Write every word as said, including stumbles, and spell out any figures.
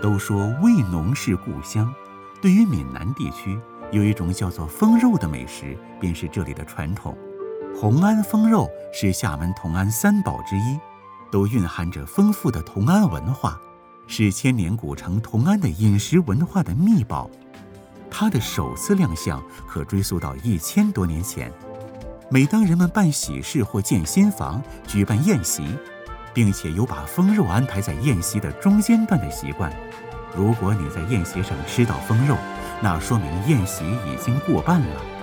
都说味浓是故乡，对于闽南地区，有一种叫做封肉的美食，便是这里的传统。红安封肉是厦门同安三宝之一，都蕴含着丰富的同安文化，是千年古城同安的饮食文化的秘宝。它的首次亮相可追溯到一千多年前。每当人们办喜事或建新房、举办宴席，并且有把封肉安排在宴席的中间段的习惯。如果你在宴席上吃到封肉，那说明宴席已经过半了。